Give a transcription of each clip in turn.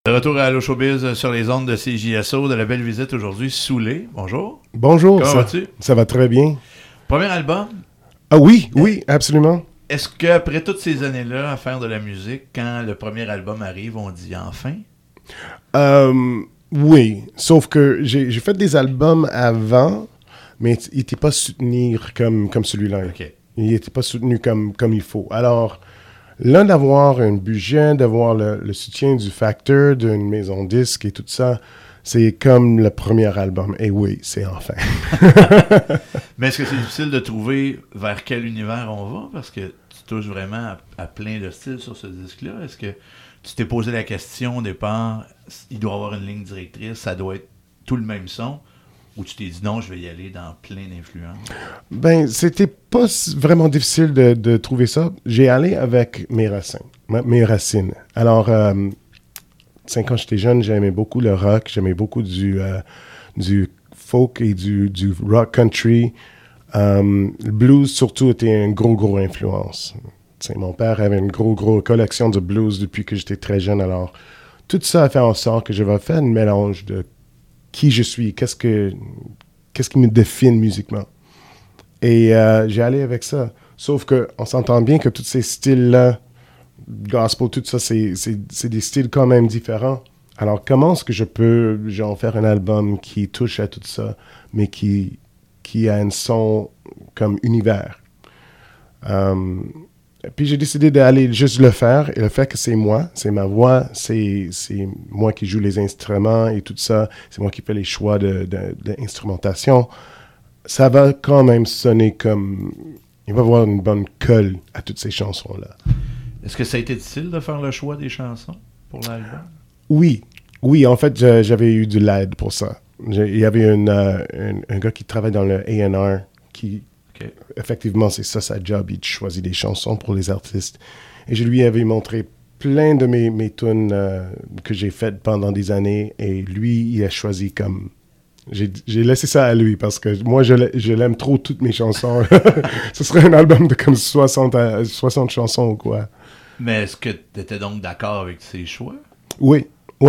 De retour à Allo Showbiz sur les ondes de CJSO, de la belle visite aujourd'hui, Soulé. Bonjour. Bonjour. Comment vas-tu? Ça va très bien. Premier album. Ah oui, absolument. Est-ce qu'après toutes ces années-là à faire de la musique, quand le premier album arrive, on dit enfin? Oui, sauf que j'ai fait des albums avant, mais il n'était pas soutenu comme celui-là. OK. Il n'était pas soutenu comme il faut. Alors, là, d'avoir un budget, d'avoir le soutien du facteur, d'une maison disque et tout ça, c'est comme le premier album. Et oui, c'est enfin. Mais est-ce que c'est difficile de trouver vers quel univers on va? Parce que tu touches vraiment à plein de styles sur ce disque-là. Est-ce que tu t'es posé la question au départ, il doit y avoir une ligne directrice, ça doit être tout le même son? Ou tu t'es dit non, je vais y aller dans plein d'influences? Ben, c'était pas vraiment difficile de trouver ça. J'ai allé avec mes racines. Alors, quand j'étais jeune, j'aimais beaucoup le rock, j'aimais beaucoup du folk et du rock country. Le blues, surtout, était une gros influence. T'sais, mon père avait une grosse collection de blues depuis que j'étais très jeune. Alors, tout ça a fait en sorte que je vais faire un mélange de qui je suis, qu'est-ce qui me définit musicalement. Et j'ai allé avec ça. Sauf qu'on s'entend bien que tous ces styles-là, gospel, tout ça, c'est des styles quand même différents. Alors, comment est-ce que je peux faire un album qui touche à tout ça, mais qui a un son comme univers? Puis j'ai décidé d'aller juste le faire, et le fait que c'est moi, c'est ma voix, c'est moi qui joue les instruments et tout ça, c'est moi qui fais les choix d'instrumentation, ça va quand même sonner comme... Il va y avoir une bonne colle à toutes ces chansons-là. Est-ce que ça a été difficile de faire le choix des chansons pour l'album? Oui, en fait, j'avais eu de l'aide pour ça. Il y avait un gars qui travaille dans le A&R qui... Okay. Effectivement, c'est ça sa job. Il choisit des chansons pour les artistes. Et je lui avais montré plein de mes tunes que j'ai faites pendant des années. Et lui, il a choisi comme... J'ai laissé ça à lui parce que moi, je l'aime trop, toutes mes chansons. Ce serait un album de comme 60 chansons ou quoi. Mais est-ce que tu étais donc d'accord avec ses choix? Oui.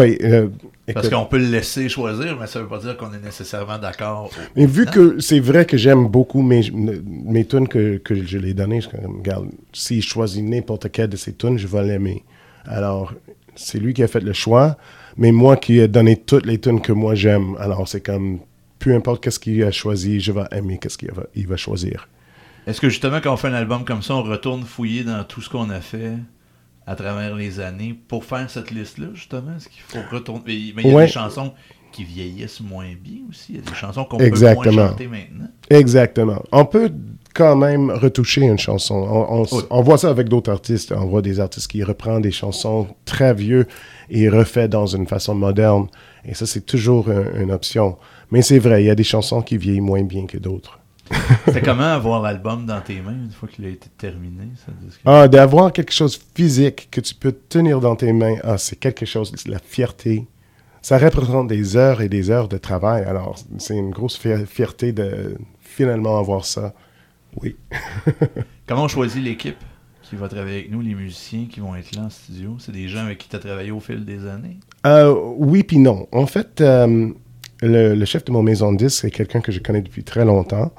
Parce qu'on peut le laisser choisir, mais ça ne veut pas dire qu'on est nécessairement d'accord. Mais vu que c'est vrai que j'aime beaucoup mes tunes que je l'ai données, je regarde, s'il choisit n'importe quelle de ces tunes, je vais l'aimer. Alors, c'est lui qui a fait le choix, mais moi qui ai donné toutes les tunes que moi j'aime. Alors, c'est comme, peu importe qu'est-ce qu'il a choisi, je vais aimer qu'est-ce qu'il va choisir. Est-ce que justement, quand on fait un album comme ça, on retourne fouiller dans tout ce qu'on a fait à travers les années pour faire cette liste-là, justement? Est-ce qu'il faut retourner? Mais il y a des chansons qui vieillissent moins bien aussi. Il y a des chansons qu'on peut moins chanter maintenant. Exactement. On peut quand même retoucher une chanson. On voit ça avec d'autres artistes. On voit des artistes qui reprennent des chansons très vieux et refait dans une façon moderne. Et ça, c'est toujours une option. Mais c'est vrai, il y a des chansons qui vieillissent moins bien que d'autres. C'était comment avoir l'album dans tes mains une fois qu'il a été terminé? Ça, d'avoir quelque chose physique que tu peux tenir dans tes mains, c'est quelque chose, c'est la fierté. Ça représente des heures et des heures de travail. Alors, c'est une grosse fierté de finalement avoir ça. Oui. Comment on choisit l'équipe qui va travailler avec nous, les musiciens qui vont être là en studio? C'est des gens avec qui tu as travaillé au fil des années? Oui puis non. En fait, le chef de mon maison de disque, c'est quelqu'un que je connais depuis très longtemps.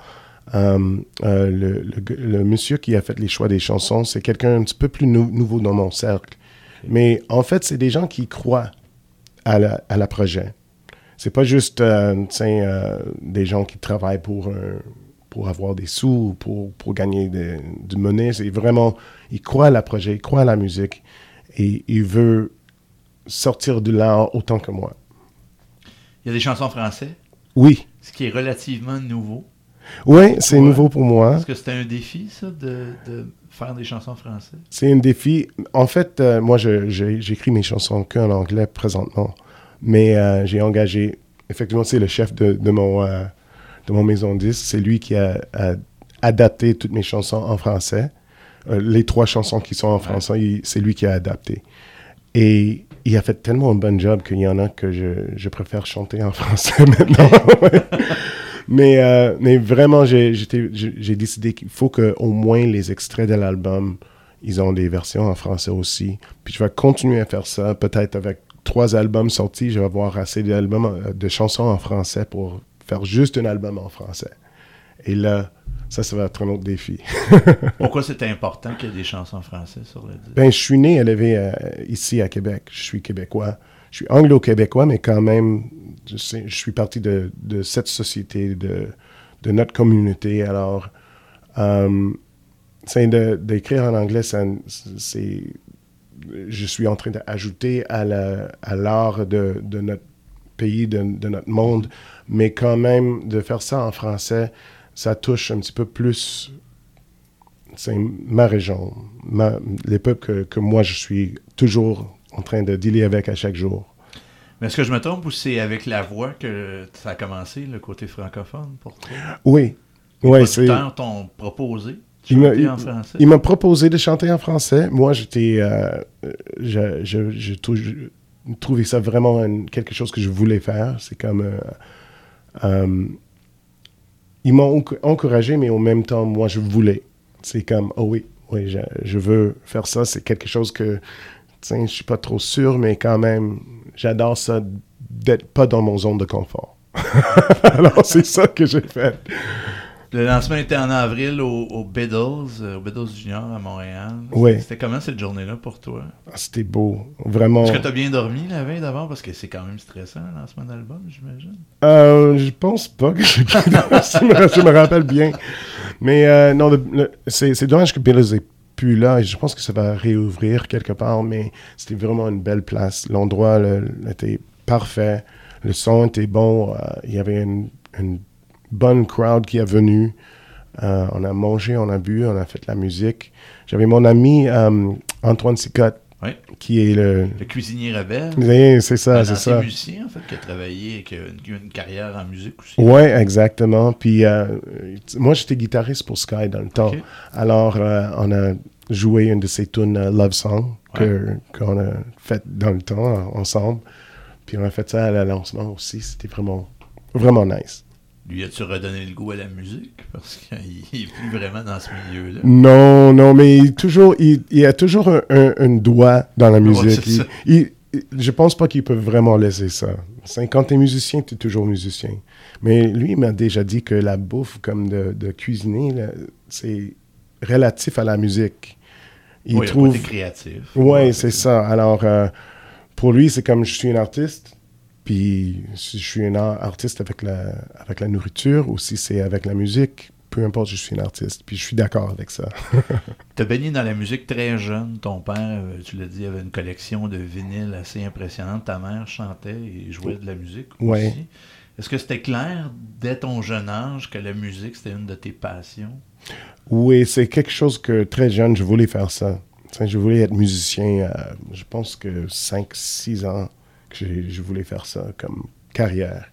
Le monsieur qui a fait les choix des chansons, c'est quelqu'un un petit peu plus nouveau dans mon cercle. Okay. Mais en fait, c'est des gens qui croient à la projet. C'est pas juste des gens qui travaillent pour avoir des sous, pour gagner du monnaie. C'est vraiment, ils croient à la projet, ils croient à la musique et ils veulent sortir de là autant que moi. Il y a des chansons français? Oui. Ce qui est relativement nouveau. Oui, c'est nouveau pour moi. Est-ce que c'était un défi, ça, de faire des chansons françaises? C'est un défi. En fait, moi, j'écris mes chansons qu'en anglais présentement. Mais j'ai engagé... Effectivement, c'est le chef de mon maison de disque. C'est lui qui a adapté toutes mes chansons en français. Les 3 chansons qui sont en français, c'est lui qui a adapté. Et il a fait tellement un bon job qu'il y en a que je préfère chanter en français maintenant. Mais vraiment, j'ai décidé qu'il faut qu'au moins les extraits de l'album, ils ont des versions en français aussi. Puis je vais continuer à faire ça, peut-être avec 3 albums sortis, je vais avoir assez d'albums, de chansons en français pour faire juste un album en français. Et là, ça va être un autre défi. Pourquoi c'est important qu'il y ait des chansons français sur le disque? Ben, je suis né et élevé ici à Québec. Je suis québécois. Je suis anglo-québécois, mais quand même, je suis parti de cette société, de notre communauté. Alors, d'écrire en anglais, je suis en train d'ajouter à l'art de notre pays, de notre monde, mais quand même, de faire ça en français, ça touche un petit peu plus ma région, les peuples que moi, je suis toujours en train de dealer avec à chaque jour. Mais est-ce que je me trompe ou c'est avec la voix que ça a commencé, le côté francophone pour toi? Oui. Les producteurs t'ont proposé de chanter en français? Il m'a proposé de chanter en français. Moi, j'ai trouvé ça vraiment quelque chose que je voulais faire. C'est comme... ils m'ont encouragé, mais en même temps, moi, je voulais. C'est comme, oh oui, je veux faire ça. C'est quelque chose que, je suis pas trop sûr, mais quand même, j'adore ça d'être pas dans mon zone de confort. Alors, c'est ça que j'ai fait. Le lancement était en avril au Beatles Junior à Montréal. Oui. C'était comment cette journée-là pour toi? C'était beau, vraiment. Est-ce que tu as bien dormi la veille d'avant? Parce que c'est quand même stressant, le lancement d'album, j'imagine. Je pense pas que j'ai bien dormi, je me rappelle bien. Mais non, c'est dommage que Beatles n'est plus là. Et je pense que ça va réouvrir quelque part, mais c'était vraiment une belle place. L'endroit était parfait. Le son était bon. Il y avait une bonne crowd qui est venue. On a mangé, on a bu, on a fait de la musique. J'avais mon ami Antoine Sicotte, qui est le cuisinier rebelle. Oui, c'est ça, c'est ça. Un musicien, en fait, qui a travaillé et qui a une carrière en musique aussi. Oui, exactement. Puis moi, j'étais guitariste pour Sky dans le temps. Okay. Alors, on a joué une de ses tunes Love Song qu'on a fait dans le temps ensemble. Puis on a fait ça à la lancement aussi. C'était vraiment, vraiment nice. Lui, as-tu redonné le goût à la musique? Parce qu'il n'est plus vraiment dans ce milieu-là. Non, mais il a toujours un doigt dans la musique. Je pense pas qu'il peut vraiment laisser ça. Quand t'es musicien, t'es toujours musicien. Mais lui, il m'a déjà dit que la bouffe, comme de cuisiner, là, c'est relatif à la musique. Il trouve... le côté créatif. Oui, c'est ça. Alors, pour lui, c'est comme je suis un artiste. Puis, si je suis un artiste avec la nourriture ou si c'est avec la musique, peu importe, je suis un artiste. Puis, je suis d'accord avec ça. Tu as baigné dans la musique très jeune. Ton père, tu l'as dit, avait une collection de vinyles assez impressionnante. Ta mère chantait et jouait de la musique aussi. Est-ce que c'était clair, dès ton jeune âge, que la musique, c'était une de tes passions? Oui, c'est quelque chose que, très jeune, je voulais faire ça. Je voulais être musicien, je pense que 5-6 ans. Je voulais faire ça comme carrière.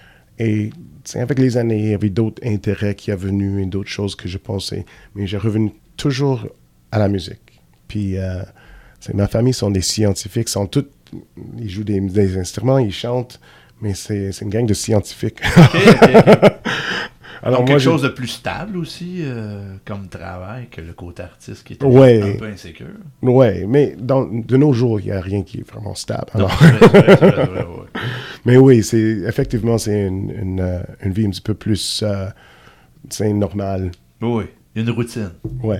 Et avec les années, il y avait d'autres intérêts qui sont venus et d'autres choses que je pensais. Mais j'ai revenu toujours à la musique. Puis, ma famille sont des scientifiques, ils jouent des instruments, ils chantent, mais c'est une gang de scientifiques. Okay. Alors, quelque chose de plus stable aussi, comme travail, que le côté artiste qui est un peu insécure. Oui, mais de nos jours, il n'y a rien qui est vraiment stable. Alors... vrai. Mais oui, effectivement, c'est une vie un petit peu plus normale. Oui, il y a une routine. Oui.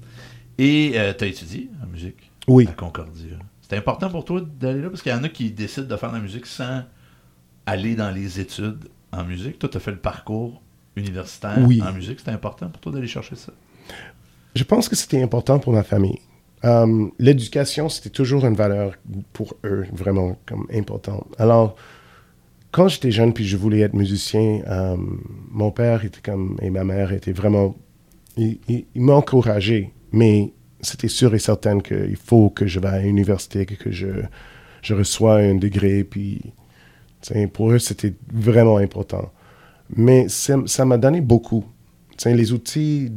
Et tu as étudié en musique à Concordia. C'était important pour toi d'aller là? Parce qu'il y en a qui décident de faire de la musique sans aller dans les études en musique. Toi, tu as fait le parcours universitaire en musique, c'était important pour toi d'aller chercher ça? Je pense que c'était important pour ma famille. L'éducation, c'était toujours une valeur pour eux, vraiment comme important. Alors, quand j'étais jeune puis je voulais être musicien, mon père était et ma mère étaient vraiment... Ils m'ont encouragé, mais c'était sûr et certain qu'il faut que je vais à l'université, que je reçois un degré, puis pour eux, c'était vraiment important. Mais ça m'a donné beaucoup. Les outils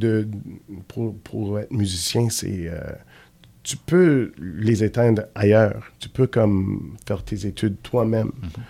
pour être musicien, c'est... tu peux les éteindre ailleurs. Tu peux comme faire tes études toi-même. Mm-hmm.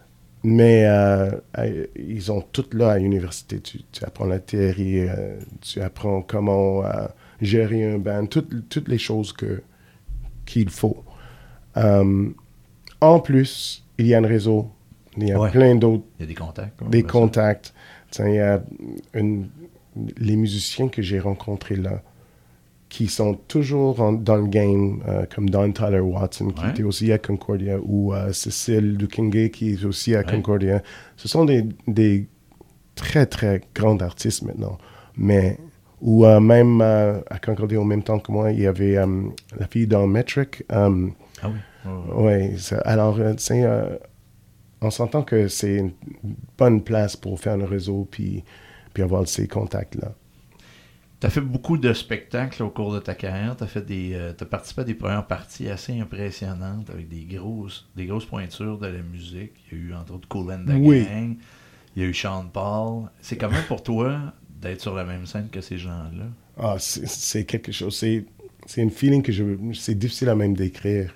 Mais ils ont tout là à l'université. Tu apprends la théorie, tu apprends comment gérer un band, toutes les choses qu'il faut. en plus, il y a un réseau. Il y a Ouais. plein d'autres, Il y a des contacts. quoi, des on va contacts. Tiens, il y a les musiciens que j'ai rencontrés là, qui sont toujours dans le game, comme Don Tyler Watson, qui Ouais. était aussi à Concordia, ou Cécile Dukingay, qui est aussi à Ouais. Concordia. Ce sont des très, très grands artistes maintenant. Mais, ou même à Concordia, au même temps que moi, il y avait la fille dans Metric. dire. Ah oui. Ouais. Oui, alors, tu sais, on s'entend que c'est une bonne place pour faire un réseau puis avoir ces contacts-là. Tu as fait beaucoup de spectacles au cours de ta carrière. Tu as participé à des premières parties assez impressionnantes avec des grosses pointures de la musique. Il y a eu entre autres Kool and the Oui. Gang. Il y a eu Sean Paul. C'est comment pour toi d'être sur la même scène que ces gens-là? Ah, c'est quelque chose. C'est une feeling que c'est difficile à même décrire.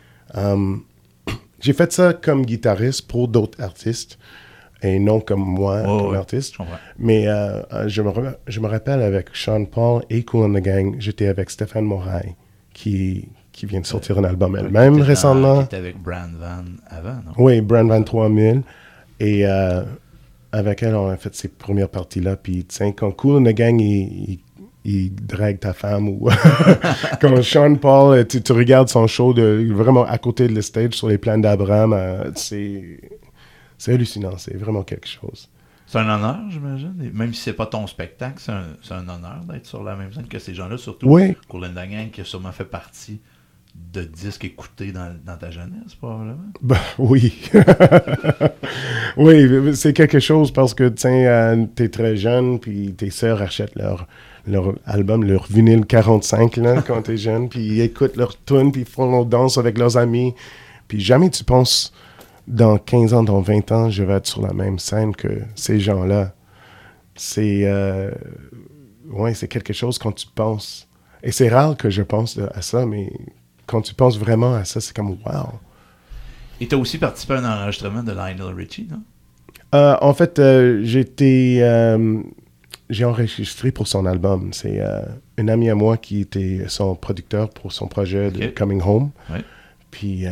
J'ai fait ça comme guitariste pour d'autres artistes et non comme moi, comme artiste. Je comprends. Mais je me rappelle avec Sean Paul et Kool and the Gang, j'étais avec Stéphane Moraille qui vient de sortir un album elle-même récemment. Qui était avec Brand Van avant, non? Oui, Brand Van 3000. Et avec elle, on a fait ces premières parties-là. Puis, tu sais, quand Kool and the Gang, il drague ta femme, ou quand Sean Paul, tu regardes son show vraiment à côté de le stage sur les plaines d'Abraham, c'est hallucinant. C'est vraiment quelque chose. C'est un honneur, j'imagine. Et même si c'est pas ton spectacle, c'est un honneur d'être sur la même scène que ces gens-là, surtout Oui. Kool and the Gang, qui a sûrement fait partie de disques écoutés dans ta jeunesse, probablement. Ben, oui. Oui, c'est quelque chose parce que, tu t'es très jeune, puis tes sœurs achètent leur album, leur vinyle 45, là, quand t'es jeune, puis ils écoutent leur tune, puis ils font leur danse avec leurs amis. Puis jamais tu penses, dans 15 ans, dans 20 ans, je vais être sur la même scène que ces gens-là. C'est quelque chose quand tu penses. Et c'est rare que je pense à ça, mais quand tu penses vraiment à ça, c'est comme wow. Et tu as aussi participé à un enregistrement de Lionel Richie, non? En fait, j'ai enregistré pour son album. C'est un ami à moi qui était son producteur pour son projet de Coming Home. Ouais. Puis,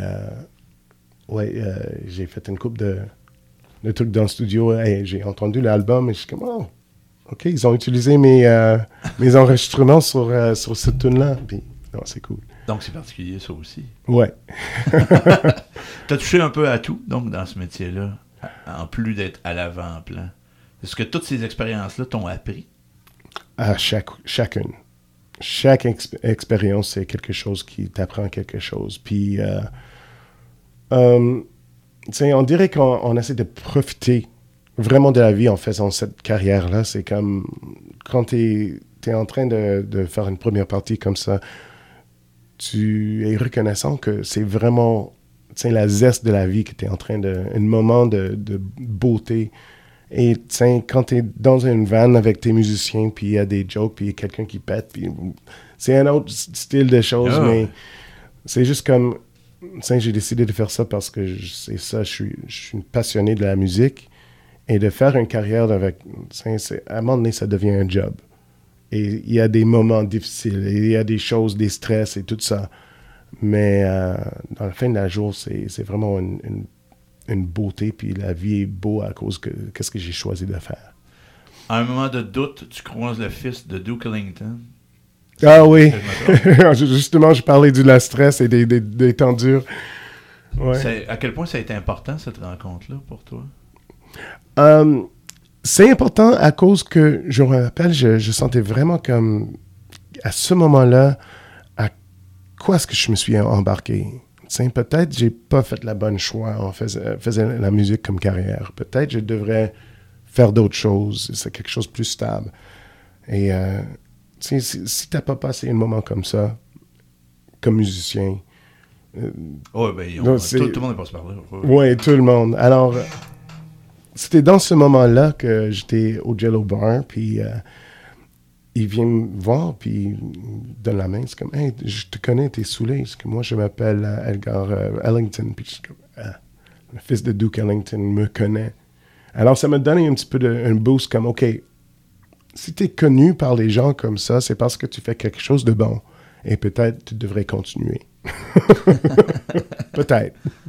j'ai fait une couple de trucs dans le studio. Et j'ai entendu l'album et je suis comme, oh, OK, ils ont utilisé mes enregistrements sur cette tune-là. Puis, non, c'est cool. Donc, c'est particulier, ça aussi. Ouais. Tu as touché un peu à tout, donc, dans ce métier-là, en plus d'être à l'avant-plan. Est-ce que toutes ces expériences-là t'ont appris? À chacune. Chaque expérience, c'est quelque chose qui t'apprend quelque chose. Puis, on dirait qu'on essaie de profiter vraiment de la vie en faisant cette carrière-là. C'est comme quand tu es en train de faire une première partie comme ça, tu es reconnaissant que c'est vraiment la zeste de la vie que tu es en train un moment de beauté. Et quand tu es dans une van avec tes musiciens, puis il y a des jokes, puis il y a quelqu'un qui pète, puis c'est un autre style de choses, mais c'est juste comme, j'ai décidé de faire ça parce que c'est ça, je suis passionné de la musique, et de faire une carrière avec, à un moment donné, ça devient un job. Et il y a des moments difficiles, et il y a des choses, des stress et tout ça. Mais dans la fin de la journée, c'est vraiment une beauté, puis la vie est beau à cause de qu'est-ce que j'ai choisi de faire. À un moment de doute, tu croises le fils de Duke Ellington. Ah oui! Justement, je parlais de la stress et des temps durs. Ouais. À quel point ça a été important, cette rencontre-là, pour toi? C'est important à cause que, je me rappelle, je sentais vraiment comme, à ce moment-là, à quoi est-ce que je me suis embarqué? Peut-être j'ai pas fait la bonne choix en faisant la musique comme carrière. Peut-être je devrais faire d'autres choses. C'est quelque chose de plus stable. Et si t'as pas passé un moment comme ça, comme musicien... tout le monde est passé par là. Oui, tout le monde. Alors... c'était dans ce moment-là que j'étais au Jello Bar, puis il vient me voir, puis il me donne la main. C'est comme, hey, je te connais, t'es saoulé. C'est que moi, je m'appelle Edgar Ellington, puis je suis comme, le fils de Duke Ellington me connaît. Alors, ça m'a donné un petit peu un boost, comme, OK, si t'es connu par les gens comme ça, c'est parce que tu fais quelque chose de bon. Et peut-être tu devrais continuer. Peut-être.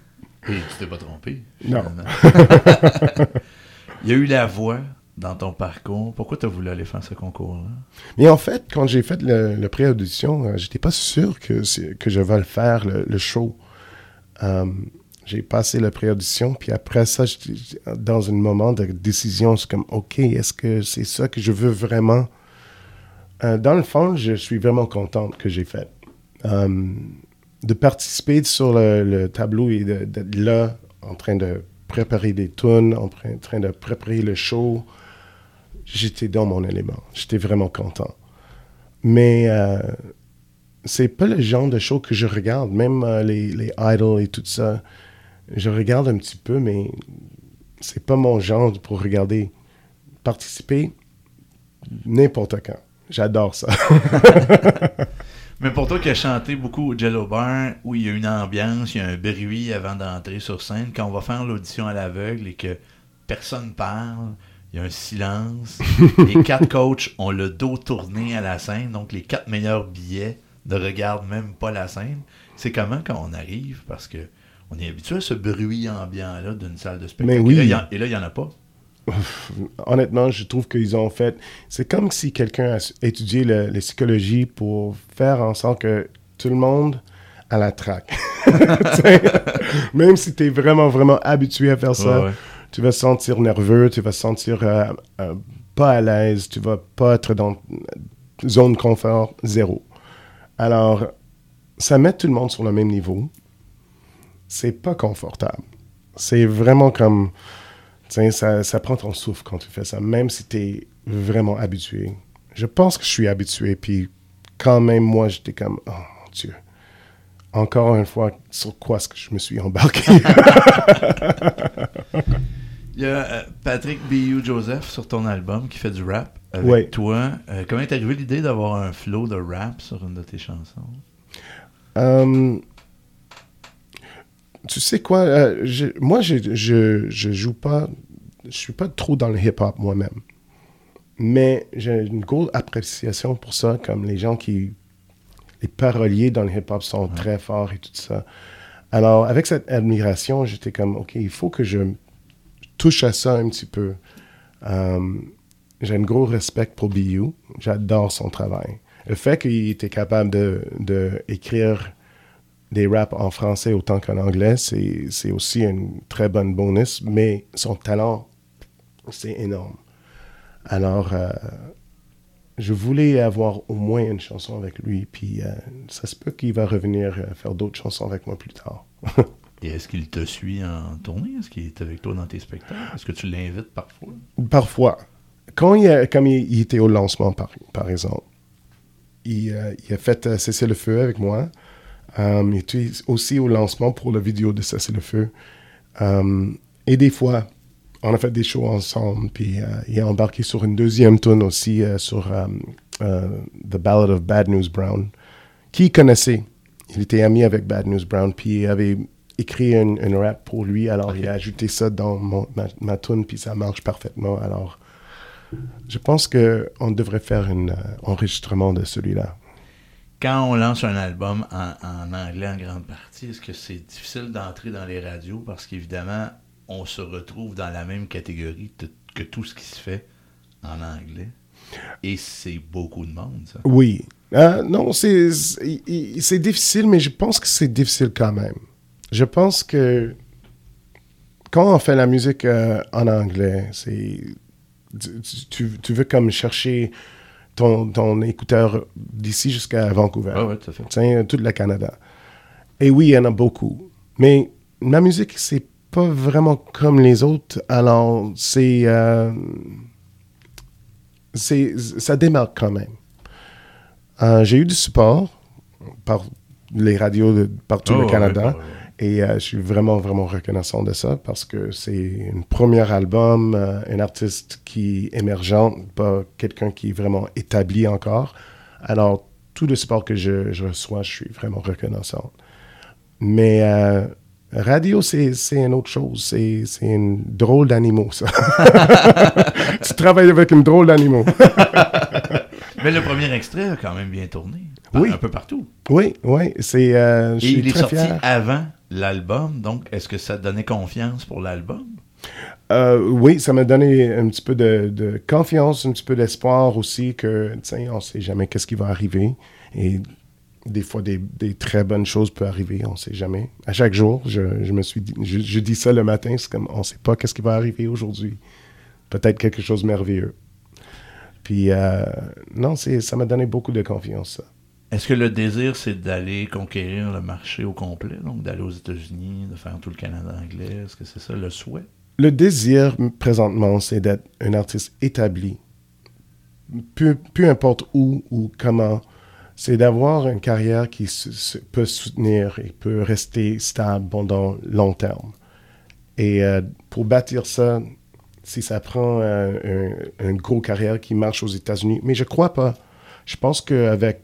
Et tu t'es pas trompé. Non. Il y a eu la voix dans ton parcours. Pourquoi tu as voulu aller faire ce concours-là? Mais en fait, quand j'ai fait le pré-audition, j'étais pas sûr que je vais le faire, le show. J'ai passé le pré-audition, puis après ça, j'étais dans un moment de décision. C'est comme, OK, est-ce que c'est ça que je veux vraiment? Dans le fond, je suis vraiment contente que j'ai fait. De participer sur le tableau et d'être là, en train de préparer des tunes, en train de préparer le show, j'étais dans mon élément. J'étais vraiment content. Mais c'est pas le genre de show que je regarde. Même les idols et tout ça, je regarde un petit peu, mais c'est pas mon genre pour regarder. Participer, n'importe quand. J'adore ça. Mais pour toi qui as chanté beaucoup au Jello Bar, où il y a une ambiance, il y a un bruit avant d'entrer sur scène, quand on va faire l'audition à l'aveugle et que personne parle, il y a un silence, les 4 coachs ont le dos tourné à la scène, donc les 4 meilleurs billets ne regardent même pas la scène. C'est comment quand on arrive, parce que on est habitué à ce bruit ambiant-là d'une salle de spectacle. Mais oui. Et là, il n'y en a pas. Honnêtement, je trouve qu'ils ont fait... C'est comme si quelqu'un a étudié la psychologie pour faire en sorte que tout le monde a la traque. Même si tu es vraiment, vraiment habitué à faire ça, tu vas te sentir nerveux, tu vas te sentir pas à l'aise, tu vas pas être dans zone confort zéro. Alors, ça met tout le monde sur le même niveau. C'est pas confortable. C'est vraiment comme... Ça prend ton souffle quand tu fais ça, même si tu es vraiment habitué. Je pense que je suis habitué, puis quand même, moi, j'étais comme, oh mon Dieu, encore une fois, sur quoi est-ce que je me suis embarqué? Il y a Patrick B.U. Joseph sur ton album qui fait du rap avec toi. Comment est arrivé l'idée d'avoir un flow de rap sur une de tes chansons? Tu sais quoi, moi, je joue pas, je suis pas trop dans le hip-hop moi-même. Mais j'ai une grosse appréciation pour ça, comme les paroliers dans le hip-hop sont très forts et tout ça. Alors, avec cette admiration, j'étais comme, OK, il faut que je touche à ça un petit peu. J'ai un gros respect pour B.U. J'adore son travail. Le fait qu'il était capable de écrire des raps en français autant qu'en anglais, c'est aussi une très bonne bonus, mais son talent, c'est énorme. Alors, je voulais avoir au moins une chanson avec lui, puis ça se peut qu'il va revenir faire d'autres chansons avec moi plus tard. Et est-ce qu'il te suit en tournée? Est-ce qu'il est avec toi dans tes spectacles? Est-ce que tu l'invites parfois? Parfois. Comme il était au lancement, par exemple, il a fait Cesser le feu avec moi. Il était aussi au lancement pour la vidéo de Cesser le feu. Et des fois, on a fait des shows ensemble, puis il a embarqué sur une deuxième tune aussi, sur The Ballad of Bad News Brown, qu'il connaissait. Il était ami avec Bad News Brown, puis il avait écrit une rap pour lui, alors il a ajouté ça dans ma tune, puis ça marche parfaitement. Alors, je pense qu'on devrait faire un enregistrement de celui-là. Quand on lance un album en anglais en grande partie, est-ce que c'est difficile d'entrer dans les radios? Parce qu'évidemment, on se retrouve dans la même catégorie que tout ce qui se fait en anglais. Et c'est beaucoup de monde, ça. Oui. Non, c'est difficile, mais je pense que c'est difficile quand même. Je pense que quand on fait la musique en anglais, tu veux comme chercher ton écouteur d'ici jusqu'à Vancouver. Oui, tout à fait. Tout le Canada. Et oui, il y en a beaucoup. Mais ma musique, c'est pas vraiment comme les autres. Alors, ça démarque quand même. J'ai eu du support par les radios de partout le Canada. Et je suis vraiment, vraiment reconnaissant de ça parce que c'est un premier album, un artiste qui est émergent, pas quelqu'un qui est vraiment établi encore. Alors, tout le support que je reçois, je suis vraiment reconnaissant. Mais radio, c'est une autre chose. C'est une drôle d'animaux, ça. Tu travailles avec une drôle d'animaux. Mais le premier extrait a quand même bien tourné. Oui. Un peu partout. Oui. Et il est sorti avant l'album. Donc, est-ce que ça te donnait confiance pour l'album? Oui, ça m'a donné un petit peu de confiance, un petit peu d'espoir aussi que, tu sais, on ne sait jamais qu'est-ce qui va arriver. Et des fois, des très bonnes choses peuvent arriver, on ne sait jamais. À chaque jour, je me suis dit, je dis ça le matin, c'est comme, on ne sait pas qu'est-ce qui va arriver aujourd'hui. Peut-être quelque chose de merveilleux. Puis, non, ça m'a donné beaucoup de confiance, ça. Est-ce que le désir, c'est d'aller conquérir le marché au complet, donc d'aller aux États-Unis, de faire tout le Canada anglais? Est-ce que c'est ça le souhait? Le désir, présentement, c'est d'être un artiste établi. Peu importe où ou comment, c'est d'avoir une carrière qui peut soutenir et peut rester stable pendant long terme. Et pour bâtir ça, si ça prend une grosse carrière qui marche aux États-Unis, mais je crois pas. Je pense qu'avec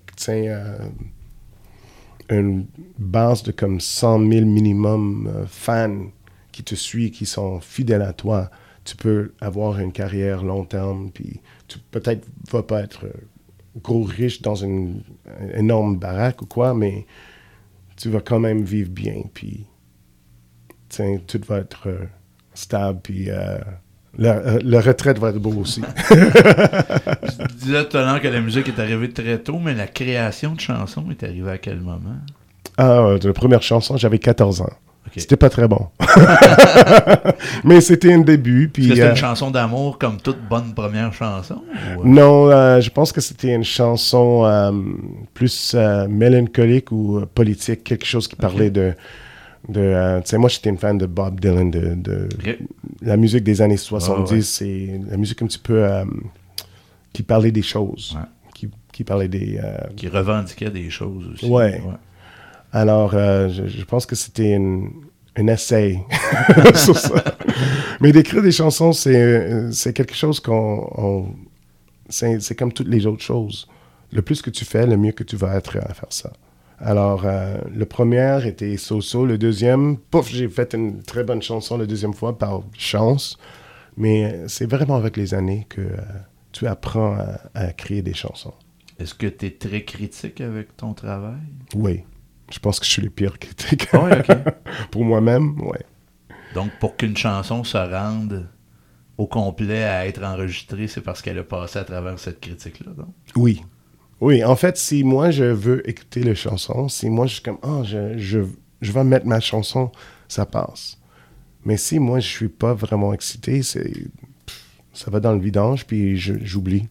une base de comme 100 000 minimum fans qui te suivent, qui sont fidèles à toi, tu peux avoir une carrière long terme, puis tu peut-être vas pas être gros riche dans une énorme baraque ou quoi, mais tu vas quand même vivre bien, puis tout va être stable, puis la retraite va être beau aussi. Je disais tout à l'heure que la musique est arrivée très tôt, mais la création de chansons est arrivée à quel moment? La première chanson, j'avais 14 ans. Okay. C'était pas très bon. Mais c'était un début. Puis, est-ce que c'était une chanson d'amour comme toute bonne première chanson? Ou... Non, je pense que c'était une chanson plus mélancolique ou politique, quelque chose qui parlait de tu sais, moi, j'étais une fan de Bob Dylan, de la musique des années 70. C'est la musique un petit peu qui parlait des choses. Ouais. Qui parlait des... qui revendiquait des choses aussi. Ouais. Alors, je pense que c'était un essai sur ça. Mais d'écrire des chansons, c'est quelque chose c'est comme toutes les autres choses. Le plus que tu fais, le mieux que tu vas être à faire ça. Alors, le premier était So-So. Le deuxième, j'ai fait une très bonne chanson la deuxième fois par chance. Mais c'est vraiment avec les années que tu apprends à créer des chansons. Est-ce que tu es très critique avec ton travail? Oui. Je pense que je suis le pire critique. Oh, oui, OK. Pour moi-même, oui. Donc, pour qu'une chanson se rende au complet à être enregistrée, c'est parce qu'elle a passé à travers cette critique-là, donc? Oui. Oui, en fait, si moi, je veux écouter les chansons, si moi, je suis comme, je vais mettre ma chanson, ça passe. Mais si moi, je suis pas vraiment excité, ça va dans le vidange, puis j'oublie.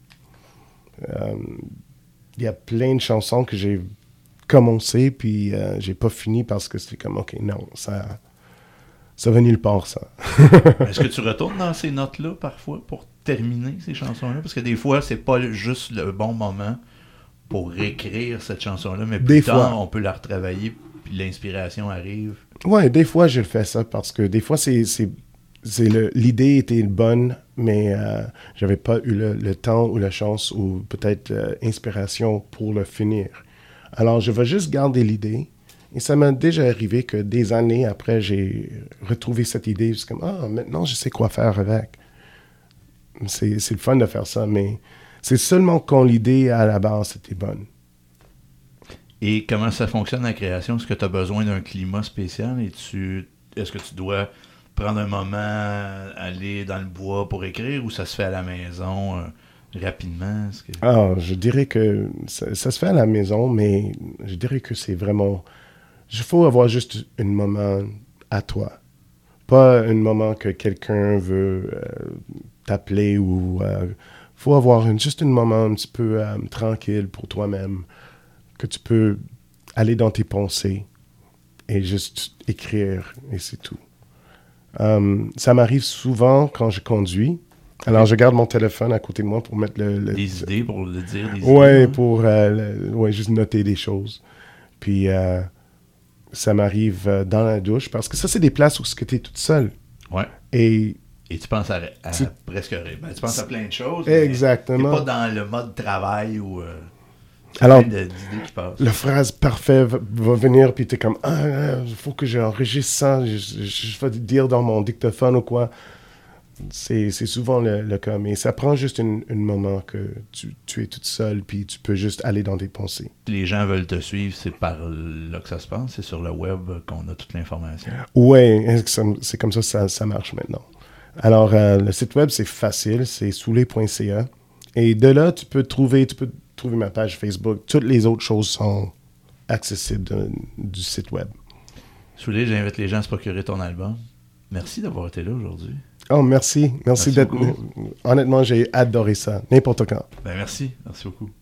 Il y a plein de chansons que j'ai commencé, puis j'ai pas fini parce que c'était comme, OK, non, ça va nulle part, ça. Est-ce que tu retournes dans ces notes-là, parfois, pour terminer ces chansons-là? Parce que des fois, c'est pas juste le bon moment pour réécrire cette chanson-là, mais plus tard, on peut la retravailler, puis l'inspiration arrive. Ouais, des fois, je fais ça, parce que des fois, l'idée était bonne, mais j'avais pas eu le temps ou la chance, ou peut-être inspiration pour le finir. Alors, je vais juste garder l'idée. Et ça m'a déjà arrivé que des années après, j'ai retrouvé cette idée. C'est comme, maintenant, je sais quoi faire avec. C'est le fun de faire ça, mais c'est seulement quand l'idée, à la base, était bonne. Et comment ça fonctionne la création? Est-ce que tu as besoin d'un climat spécial? Est-ce que tu dois prendre un moment, aller dans le bois pour écrire, ou ça se fait à la maison rapidement? Je dirais que ça se fait à la maison, mais je dirais que c'est vraiment... Il faut avoir juste un moment à toi. Pas un moment que quelqu'un veut t'appeler ou... faut avoir juste un moment un petit peu tranquille pour toi-même, que tu peux aller dans tes pensées et juste écrire, et c'est tout. Ça m'arrive souvent quand je conduis. Alors, je garde mon téléphone à côté de moi pour mettre des idées, pour le dire, des idées. Oui, pour juste noter des choses. Puis, ça m'arrive dans la douche, parce que ça, c'est des places où tu es toute seule. Ouais. Et tu penses à presque rien. Tu penses à plein de choses. Exactement. Tu n'es pas dans le mode travail ou alors, d'idées qui passent. La phrase parfaite va venir, puis tu es comme, il faut que j'enregistre ça, je vais dire dans mon dictaphone ou quoi. C'est souvent le cas, mais ça prend juste un moment que tu es toute seule, puis tu peux juste aller dans tes pensées. Si les gens veulent te suivre, c'est par là que ça se passe, c'est sur le web qu'on a toute l'information. Oui, c'est comme ça marche maintenant. Alors, le site web, c'est facile, c'est soulé.ca. Et de là, tu peux trouver ma page Facebook. Toutes les autres choses sont accessibles du site web. Soulé, j'invite les gens à se procurer ton album. Merci d'avoir été là aujourd'hui. Oh, merci. Merci d'être... beaucoup. Honnêtement, j'ai adoré ça. N'importe quand. Ben merci beaucoup.